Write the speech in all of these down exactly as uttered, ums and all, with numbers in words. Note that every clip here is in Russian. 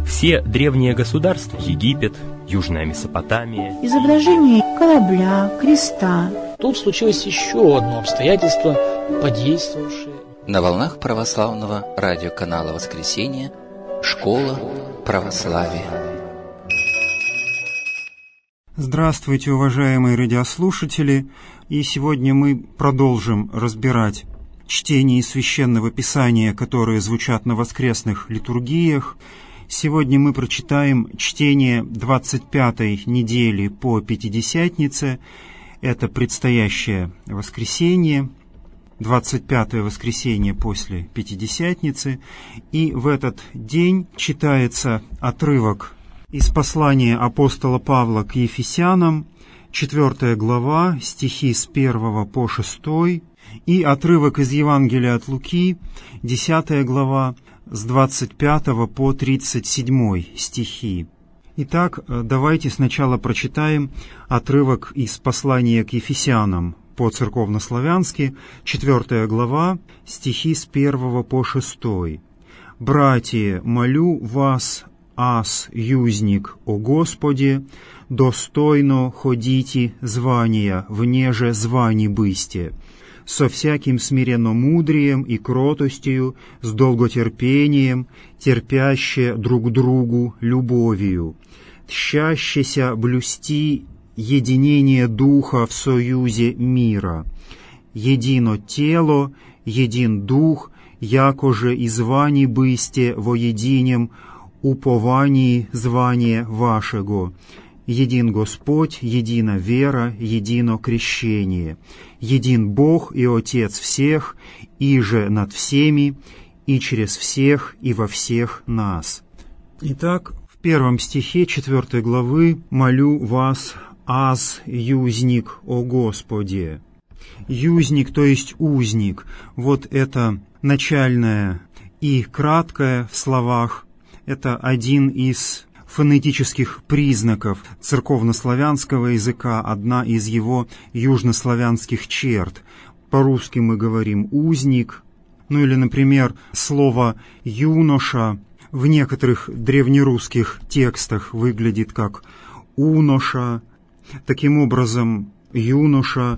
Все древние государства, Египет, Южная Месопотамия, изображение корабля, креста. Тут случилось еще одно обстоятельство, подействовавшее. На волнах православного радиоканала «Воскресенье» «Школа православия». Здравствуйте, уважаемые радиослушатели! И сегодня мы продолжим разбирать чтение из Священного Писания, которые звучат на воскресных литургиях. Сегодня мы прочитаем чтение двадцать пятой недели по Пятидесятнице. Это предстоящее воскресенье, двадцать пятое воскресенье после Пятидесятницы. И в этот день читается отрывок из послания апостола Павла к Ефесянам, четвёртая глава, стихи с первого по шестой, и отрывок из Евангелия от Луки, десятая глава, с двадцать пятого по тридцать седьмой стихи. Итак, давайте сначала прочитаем отрывок из послания к Ефесянам по-церковнославянски, четвёртая глава, стихи с первого по шестой. «Братья, молю вас, аз юзник о Господе, достойно ходите звания, внеже званий бысте, со всяким смиренно-мудрием и кротостью, с долготерпением, терпяще друг другу любовью, тщащеся блюсти единение духа в союзе мира, едино тело, един дух, якоже и званий бысте воединем уповании звания вашего, един Господь, едина вера, едино крещение, един Бог и Отец всех, и же над всеми, и через всех, и во всех нас». Итак, в первом стихе четвёртой главы «Молю вас, аз юзник о Господе». Юзник, то есть узник, вот это начальное и краткое в словах. Это один из фонетических признаков церковнославянского языка, одна из его южнославянских черт. По-русски мы говорим «узник», ну или, например, слово «юноша» в некоторых древнерусских текстах выглядит как «уноша». Таким образом, «юноша»,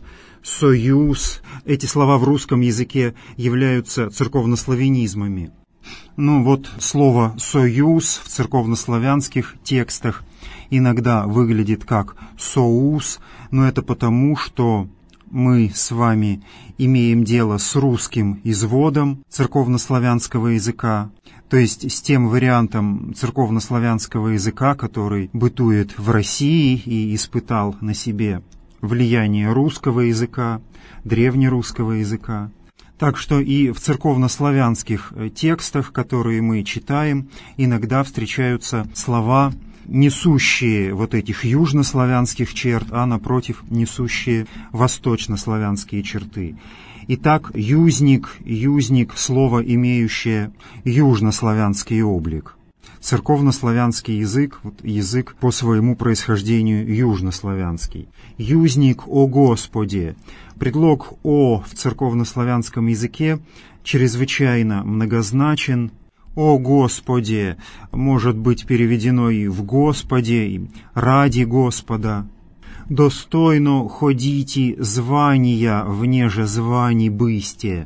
«союз» — эти слова в русском языке являются церковнославянизмами. Ну вот слово «союз» в церковнославянских текстах иногда выглядит как «соуз», но это потому, что мы с вами имеем дело с русским изводом церковнославянского языка, то есть с тем вариантом церковнославянского языка, который бытует в России и испытал на себе влияние русского языка, древнерусского языка. Так что и в церковнославянских текстах, которые мы читаем, иногда встречаются слова, несущие вот этих южнославянских черт, а напротив, несущие восточнославянские черты. Итак, юзник, юзник — слово, имеющее южнославянский облик. Церковнославянский язык, вот язык по своему происхождению южнославянский. «Юзник о Господе». Предлог «о» в церковнославянском языке чрезвычайно многозначен. «О Господе» может быть переведено и «в Господе», и «ради Господа». «Достойно ходите звания, внеже званий бысте».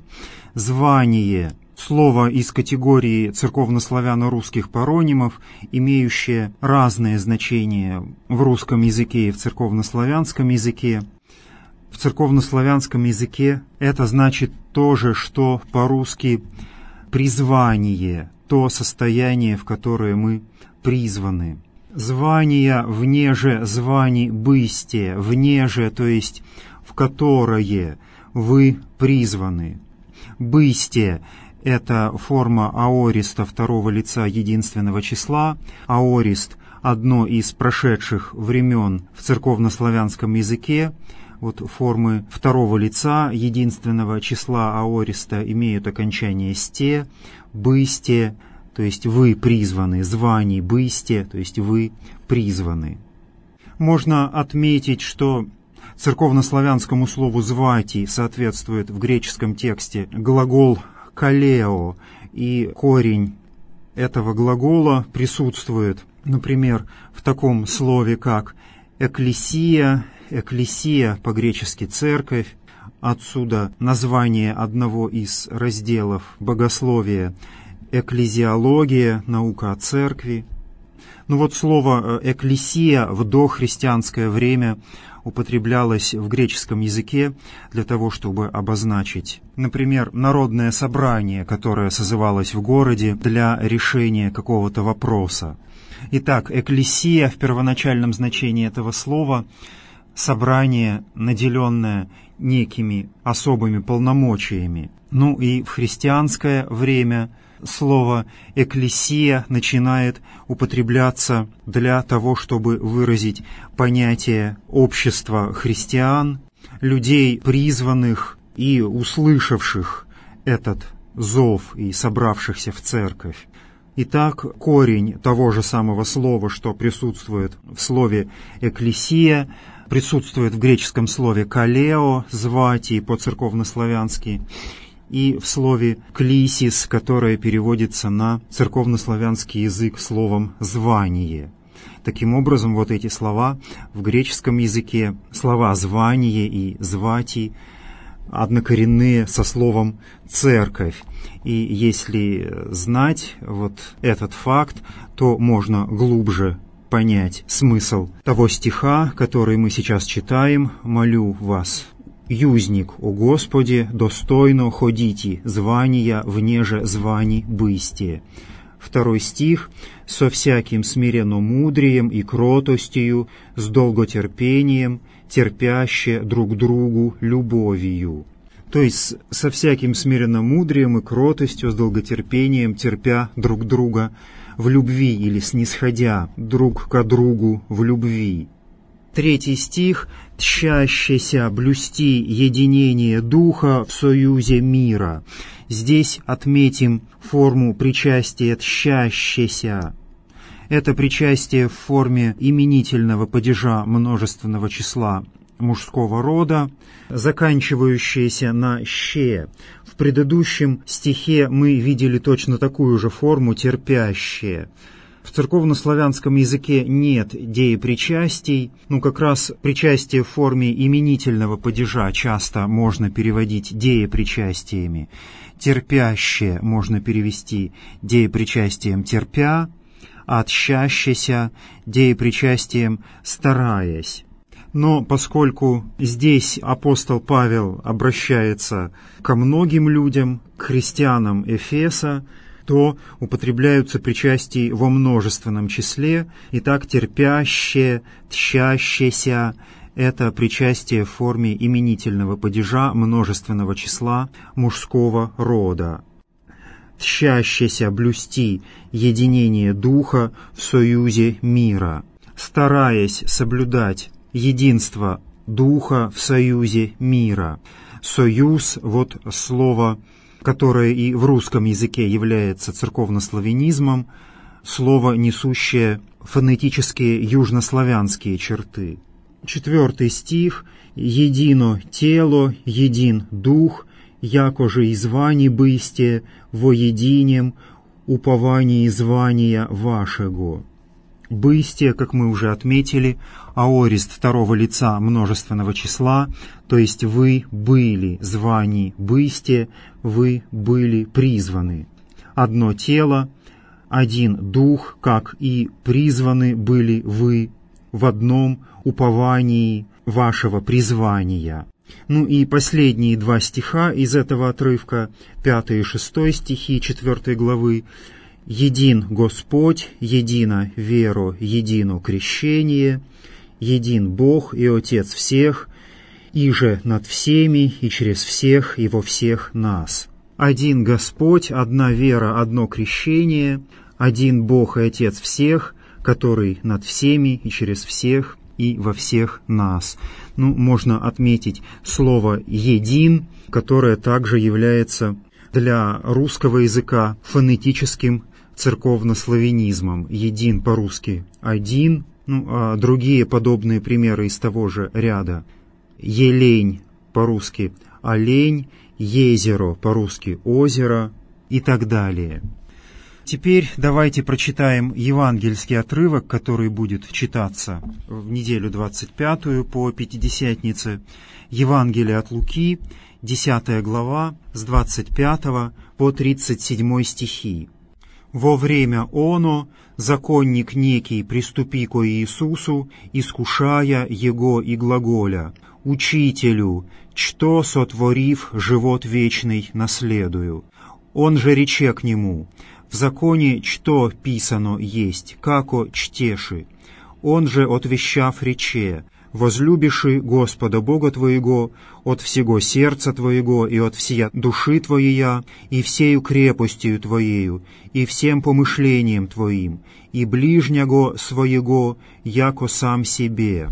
Звание — слово из категории церковнославяно-русских паронимов, имеющее разные значения в русском языке и в церковнославянском языке. В церковнославянском языке это значит то же, что по-русски призвание, то состояние, в которое мы призваны. Звания внеже званий бысте, внеже, то есть в которое вы призваны. Бысте — это форма аориста второго лица единственного числа. Аорист — одно из прошедших времен в церковнославянском языке. Вот формы второго лица единственного числа аориста имеют окончание «сте», «бысте», то есть «вы призваны», «званий бысте», то есть «вы призваны». Можно отметить, что церковнославянскому слову «звати» соответствует в греческом тексте глагол «калео», и корень этого глагола присутствует, например, в таком слове, как «экклесия», «экклесия» по-гречески «церковь», отсюда название одного из разделов богословия «экклезиология», наука о церкви. Ну вот слово «экклесия» в дохристианское время употреблялось в греческом языке для того, чтобы обозначить, например, народное собрание, которое созывалось в городе для решения какого-то вопроса. Итак, «экклесия» в первоначальном значении этого слова – собрание, наделенное некими особыми полномочиями. Ну и в христианское время слово «экклесия» начинает употребляться для того, чтобы выразить понятие общества христиан, людей, призванных и услышавших этот зов и собравшихся в церковь. Итак, корень того же самого слова, что присутствует в слове «экклесия», присутствует в греческом слове «калео», «звать» и по-церковнославянски, и в слове «клисис», которое переводится на церковнославянский язык словом «звание». Таким образом, вот эти слова в греческом языке, слова «звание» и «звати», однокоренные со словом «церковь». И если знать вот этот факт, то можно глубже понять смысл того стиха, который мы сейчас читаем. «Молю вас, юзник, о Господе, достойно ходите, звания внеже званий бысте». Второй стих: «Со всяким смиренно мудрием и кротостью, с долготерпением, терпяще друг другу любовью». То есть со всяким смиренно мудрием и кротостью, с долготерпением, терпя друг друга в любви или снисходя друг ко другу в любви. Третий стих: «Тщащеся блюсти единение духа в союзе мира». Здесь отметим форму причастия «тщащеся». Это причастие в форме именительного падежа множественного числа мужского рода, заканчивающееся на «ще». В предыдущем стихе мы видели точно такую же форму «терпящее». В церковнославянском языке нет деепричастий, ну как раз причастие в форме именительного падежа часто можно переводить деепричастиями. Терпящее можно перевести деепричастием «терпя», а тщащеся деепричастием «стараясь». Но поскольку здесь апостол Павел обращается ко многим людям, к христианам Эфеса, то употребляются причастия во множественном числе. Итак, терпящее, тщащеся – это причастие в форме именительного падежа множественного числа мужского рода. Тщащеся блюсти единение духа в союзе мира, стараясь соблюдать единство духа в союзе мира. Союз – вот слово, которое и в русском языке является церковнославянизмом, слово, несущее фонетические южнославянские черты. Четвертый стих: «Едино тело, един дух, якоже и звани бысте, воединем уповании звания вашего». Бысте, как мы уже отметили, аорист второго лица множественного числа, то есть вы были звани бысте, вы были призваны. Одно тело, один дух, как и призваны были вы в одном уповании вашего призвания. Ну и последние два стиха из этого отрывка, пятый и шестой стихи четвертой главы: «Един Господь, едино веро, едино крещение, един Бог и Отец всех, иже над всеми и через всех и во всех нас». Один Господь, одна вера, одно крещение, один Бог и Отец всех, который над всеми и через всех и во всех нас. Ну, можно отметить слово «един», которое также является для русского языка фонетическим церковнославянизмом. «Един» по-русски «один», ну, а другие подобные примеры из того же ряда: «елень» по-русски «олень», «езеро» по-русски «озеро» и так далее. Теперь давайте прочитаем евангельский отрывок, который будет читаться в неделю двадцать пятую по Пятидесятнице. Евангелие от Луки, десятая глава, с двадцать пятого по тридцать седьмой стихи. «Во время оно законник некий приступи ко Иисусу, искушая Его и глаголя: Учителю, что сотворив живот вечный наследую? Он же рече к нему: в законе что писано есть, како чтеши? Он же, отвещав, рече: возлюбиши Господа Бога твоего от всего сердца твоего и от всея души твоея, и всею крепостью твоею, и всем помышлением твоим, и ближнего своего, яко сам себе.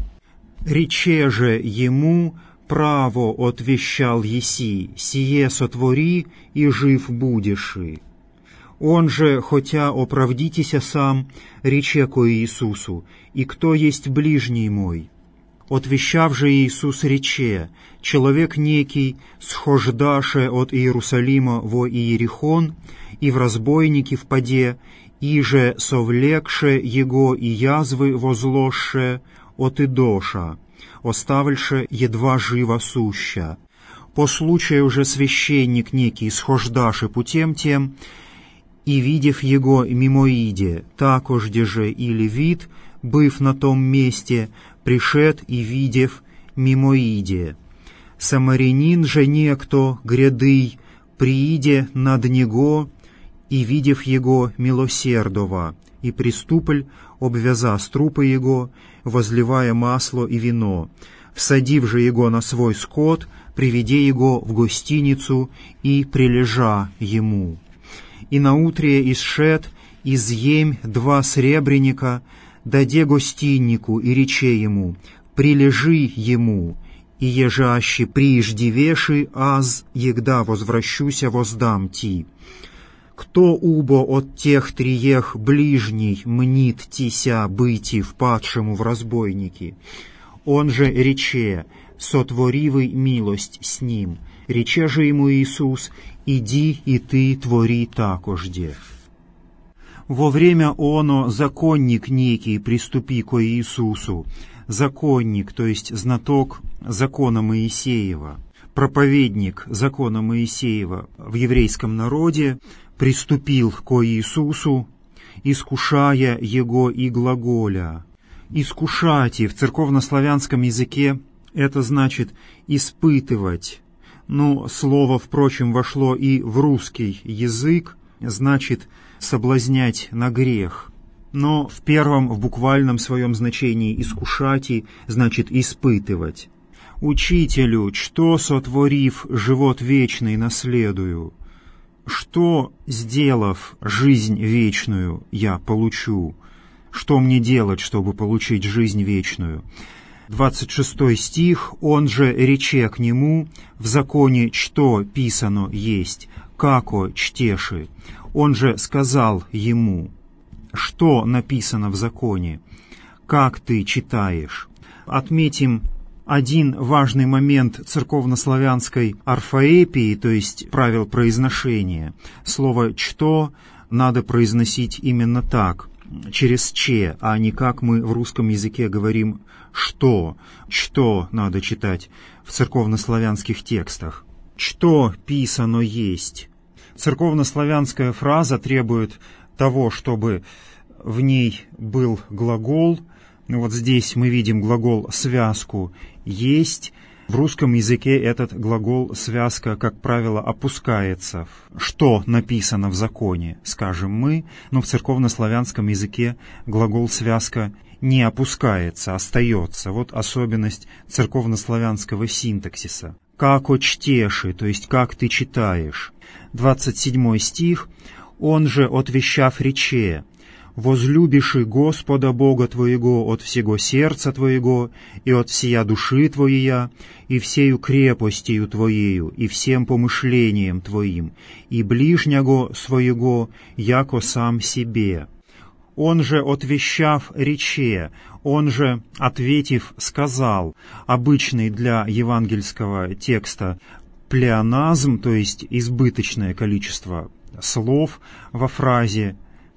Рече же ему: право отвещал еси, сие сотвори, и жив будеши. Он же, хотя оправдитеся сам, рече ко Иисусу: и кто есть ближний мой? Отвещав же Иисус рече: человек некий, схождаше от Иерусалима во Иерихон, и в разбойники впаде, и же совлекше его и язвы возложше от Идоша, оставльше едва живо суща. По случаю же священник некий схождаше путем тем, и, видев его мимоиде, такожде же и левит, быв на том месте, пришед и видев мимоиде. Самарянин же некто, грядый, прииде над него, и, видев его, милосердова, и приступль, обвяза струпы его, возливая масло и вино, всадив же его на свой скот, приведе его в гостиницу и прилежа ему. И наутре исшед, изъемь два сребреника, даде гостиннику и рече ему: прилежи ему, и ежаще прииждивеши, аз егда возвращуся воздам ти. Кто убо от тех триех ближний мнит тися быти впадшему в разбойники? Он же рече: сотворивый милость с ним. Рече же ему Иисус: иди и ты твори такожде. Во время оно законник некий приступи ко Иисусу. Законник, то есть знаток закона Моисеева, проповедник закона Моисеева в еврейском народе, приступил ко Иисусу, искушая его и глаголя. Искушати в церковнославянском языке это значит испытывать. Но слово, впрочем, вошло и в русский язык, значит соблазнять на грех. Но в первом, в буквальном своем значении искушати значит испытывать. Учителю, что сотворив живот вечный наследую? Что, сделав жизнь вечную, я получу? Что мне делать, чтобы получить жизнь вечную? двадцать шестой стих, он же рече к нему: в законе что писано есть, како чтеши? Он же сказал ему: что написано в законе, как ты читаешь? Отметим один важный момент церковнославянской орфоэпии, то есть правил произношения. Слово «что» надо произносить именно так, через «че», а не как мы в русском языке говорим «что». «Что» надо читать в церковнославянских текстах. «Что писано есть». Церковнославянская фраза требует того, чтобы в ней был глагол. Вот здесь мы видим глагол-связку «есть». В русском языке этот глагол-связка, как правило, опускается. Что написано в законе, скажем мы, но в церковнославянском языке глагол-связка не опускается, остается. Вот особенность церковнославянского синтаксиса. «Како чтеши», то есть «как ты читаешь». двадцать седьмой стих, он же, отвещав рече: возлюбиши Господа Бога твоего от всего сердца твоего, и от всея души твоея, и всею крепостью твоею, и всем помышлением твоим, и ближнего своего, яко сам себе. Он же, отвещав рече, он же, ответив, сказал. Обычный для евангельского текста плеоназм, то есть избыточное количество слов во фразе,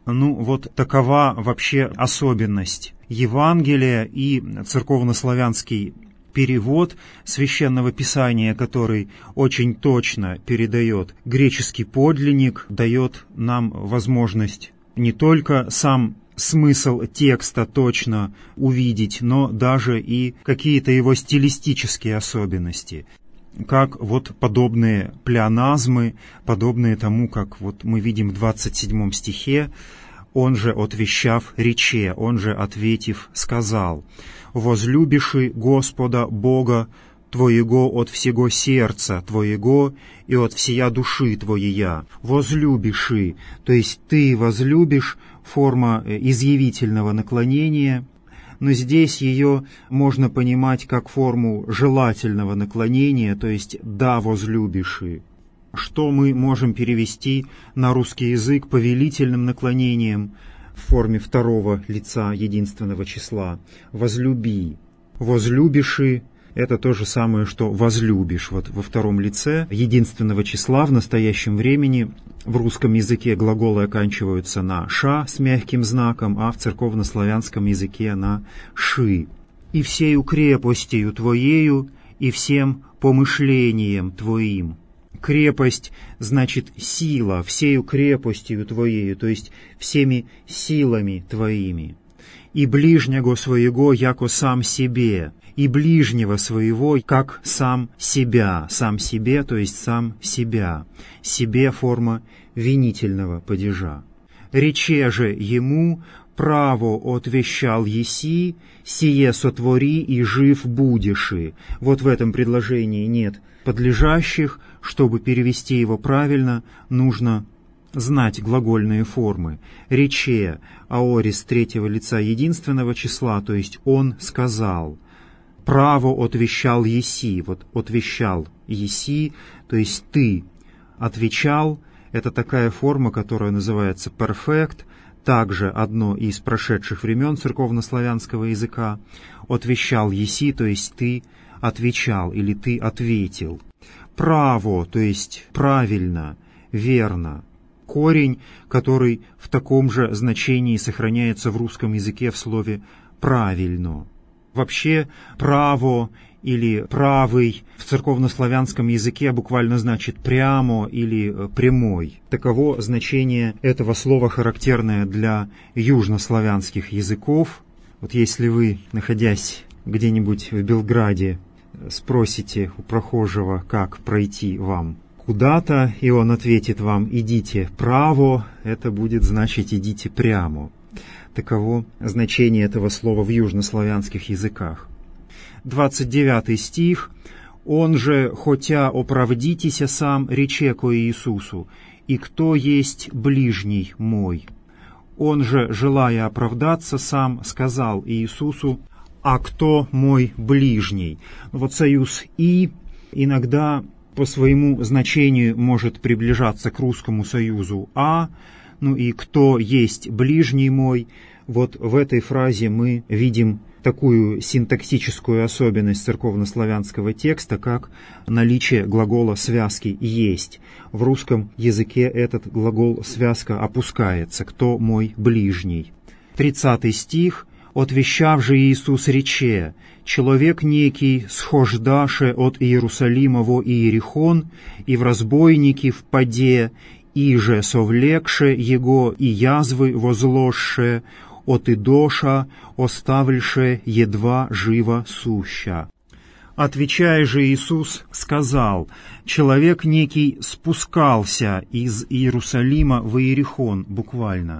Ну, вот такова вообще особенность Евангелия и церковнославянский перевод Священного Писания, который очень точно передает греческий подлинник, дает нам возможность не только сам смысл текста точно увидеть, но даже и какие-то его стилистические особенности, как вот подобные плеоназмы, подобные тому, как вот мы видим в двадцать седьмом стихе, «Он же, отвещав, рече, он же, ответив, сказал, возлюбиши Господа Бога Твоего от всего сердца Твоего и от всея души Твоея». Возлюбиши, то есть ты возлюбишь, форма изъявительного наклонения, но здесь ее можно понимать как форму желательного наклонения, то есть «да возлюбиши». Что мы можем перевести на русский язык повелительным наклонением в форме второго лица единственного числа «возлюби». «Возлюбиши» — это то же самое, что «возлюбишь». Вот во втором лице единственного числа в настоящем времени в русском языке глаголы оканчиваются на «ша» с мягким знаком, а в церковнославянском языке на «ши». «И всею крепостью Твоею, и всем помышлением Твоим». Крепость значит сила, всею крепостью Твоею, то есть всеми силами Твоими. «И ближнего своего, яко сам себе», и ближнего своего, как сам себя, сам себе, то есть сам себя, себе форма винительного падежа. «Рече же ему, право отвещал еси, сие сотвори и жив будеши». Вот в этом предложении нет подлежащих. Чтобы перевести его правильно, нужно знать глагольные формы. «Рече» аорис третьего лица единственного числа, то есть «он сказал». «Право отвещал еси», вот «отвещал еси», то есть «ты отвечал». Это такая форма, которая называется «перфект», также одно из прошедших времен церковнославянского языка. «Отвещал еси», то есть «ты отвечал» или «ты ответил». «Право», то есть «правильно», «верно». Корень, который в таком же значении сохраняется в русском языке в слове «правильно». Вообще, «право» или «правый» в церковнославянском языке буквально значит «прямо» или «прямой». Таково значение этого слова, характерное для южнославянских языков. Вот если вы, находясь где-нибудь в Белграде, спросите у прохожего, как пройти вам куда-то, и он ответит вам «идите право», это будет значить «идите прямо». Таково значение этого слова в южнославянских языках. двадцать девятый стих. «Он же, хотя оправдитеся сам, рече ко Иисусу, и кто есть ближний мой». Он же, желая оправдаться сам, сказал Иисусу: «А кто мой ближний?» Вот союз «и» иногда по своему значению может приближаться к русскому союзу «а», ну и «кто есть ближний мой». Вот в этой фразе мы видим такую синтаксическую особенность церковнославянского текста, как наличие глагола связки «есть». В русском языке этот глагол связка опускается «кто мой ближний». тридцатый стих. «Отвещав же Иисус рече, человек некий схождаше от Иерусалима во Иерихон, и в разбойники впаде, и же совлекше его и язвы возложше, от идоша оставльше едва живо суща». Отвечая же, Иисус сказал: «Человек некий спускался из Иерусалима в Иерихон», буквально.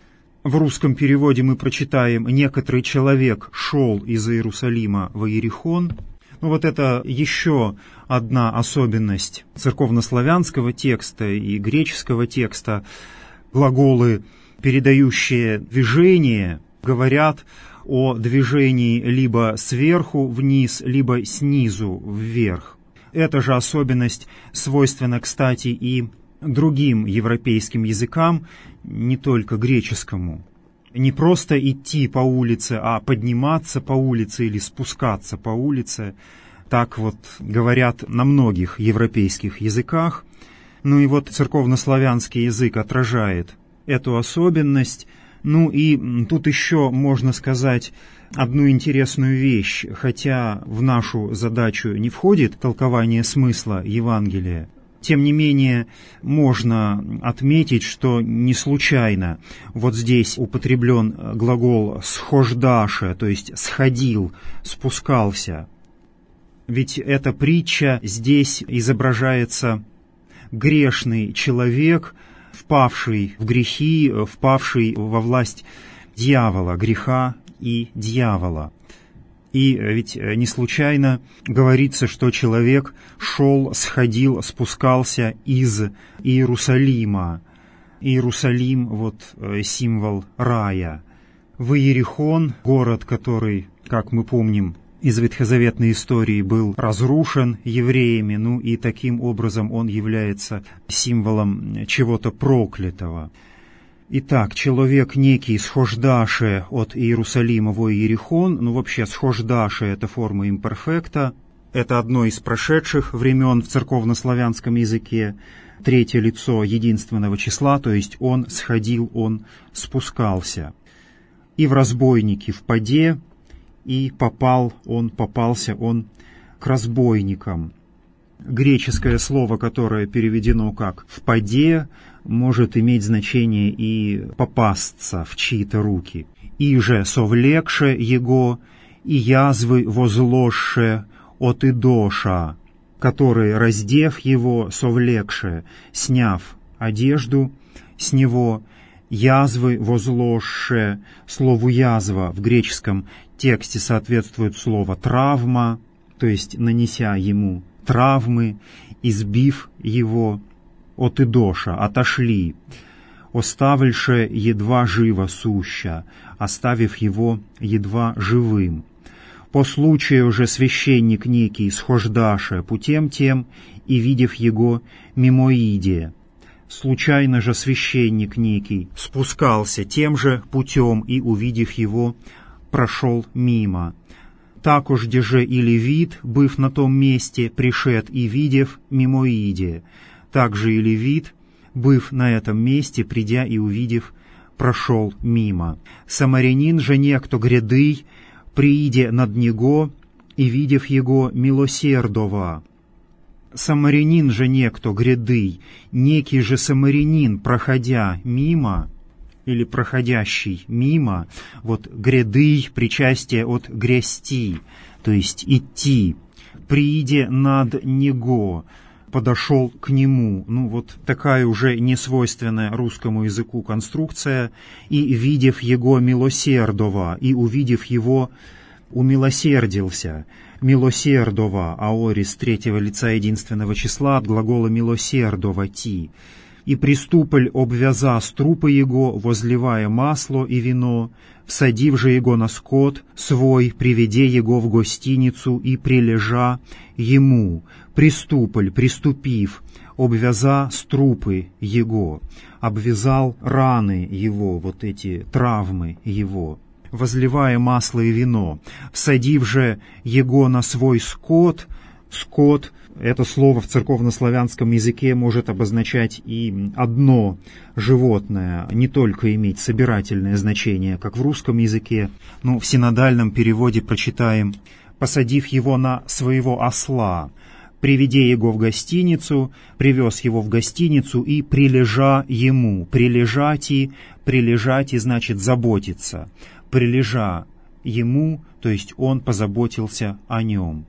В русском переводе мы прочитаем «некоторый человек шел из Иерусалима в Иерихон». Ну вот это еще одна особенность церковнославянского текста и греческого текста. Глаголы, передающие движение, говорят о движении либо сверху вниз, либо снизу вверх. Эта же особенность свойственна, кстати, и другим европейским языкам, не только греческому. Не просто идти по улице, а подниматься по улице или спускаться по улице. Так вот говорят на многих европейских языках. Ну и вот церковнославянский язык отражает эту особенность. Ну и тут еще можно сказать одну интересную вещь, хотя в нашу задачу не входит толкование смысла Евангелия. Тем не менее, можно отметить, что не случайно вот здесь употреблен глагол «схождаше», то есть «сходил», «спускался». Ведь эта притча здесь изображается грешный человек, впавший в грехи, впавший во власть дьявола, греха и дьявола. И ведь не случайно говорится, что человек шел, сходил, спускался из Иерусалима. Иерусалим — вот символ рая. В Иерихон, город, который, как мы помним, из ветхозаветной истории был разрушен евреями, ну и таким образом он является символом чего-то проклятого. Итак, человек некий схождаше от Иерусалима во Иерихон, ну вообще схождаше — это форма имперфекта, это одно из прошедших времен в церковнославянском языке, третье лицо единственного числа, то есть он сходил, он спускался. И в разбойники впаде, и попал он, попался он к разбойникам. Греческое слово, которое переведено как «впаде», может иметь значение и «попасться в чьи-то руки». «И же совлекше его, и язвы возложше от идоша», который, раздев его, совлекше, сняв одежду с него, язвы возложше, слову «язва» в греческом тексте соответствует слово «травма», то есть нанеся ему травмы, избив его, от идоша, отошли, оставивши едва живо суща, оставив его едва живым. По случаю же священник некий схождаше путем тем, и видев его мимоиде. Случайно же священник некий спускался тем же путем, и, увидев его, прошел мимо. Так уж де же и левит, быв на том месте, пришед и видев мимоиде. Также и левит, быв на этом месте, придя и увидев, прошел мимо. Самарянин же некто грядый, прииде над него, и видев его милосердова. Самарянин же некто грядый, некий же самарянин, проходя мимо, или проходящий мимо, вот грядый, причастие от грести, то есть идти, прииде над него, подошел к нему. Ну вот такая уже несвойственная русскому языку конструкция. И, видев его милосердова, и, увидев его, умилосердился. Милосердова, аорис третьего лица единственного числа, от глагола милосердовати. И приступоль обвяза струпы его, возливая масло и вино, всадив же его на скот свой, приведе его в гостиницу и прилежа ему, приступоль, приступив, обвяза струпы его, обвязал раны его, вот эти травмы его, возливая масло и вино, всадив же его на свой скот, скот, это слово в церковнославянском языке может обозначать и одно животное, не только иметь собирательное значение, как в русском языке, но в синодальном переводе прочитаем «посадив его на своего осла, приведе его в гостиницу, привез его в гостиницу и прилежа ему». Прилежати, прилежати значит заботиться. Прилежа ему, то есть он позаботился о нем.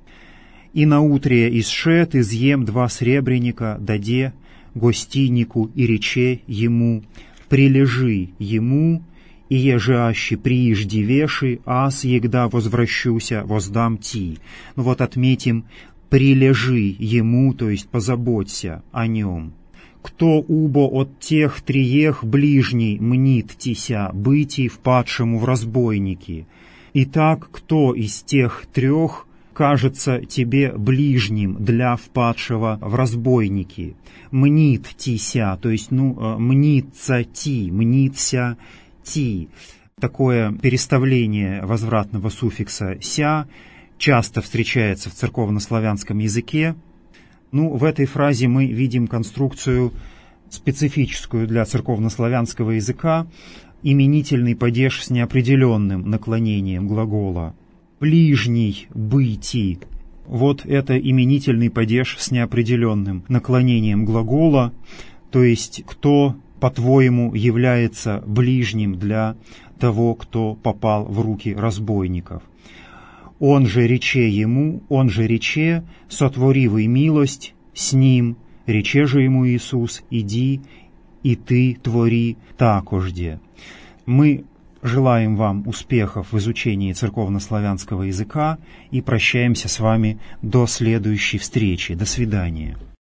И наутре исшед, изъем два сребреника, даде гостинику и рече ему, прилежи ему, и ежеаще приижди веши, ас егда возвращуся, воздам ти. Ну вот отметим, прилежи ему, то есть позаботься о нем. Кто убо от тех триех ближний мнит тися, быти впадшему в разбойники? Итак, кто из тех трех кажется тебе ближним для впадшего в разбойники? Мнит тися, то есть, ну, мнится ти, мнится ти. Такое переставление возвратного суффикса «ся» часто встречается в церковнославянском языке. Ну, в этой фразе мы видим конструкцию специфическую для церковнославянского языка именительный падеж с неопределенным наклонением глагола. Ближний быти. Вот это именительный падеж с неопределенным наклонением глагола, то есть кто, по-твоему, является ближним для того, кто попал в руки разбойников. Он же рече ему, он же рече, сотворивый милость с ним, рече же ему Иисус, иди, и ты твори такожде. Мы желаем вам успехов в изучении церковнославянского языка и прощаемся с вами до следующей встречи. До свидания.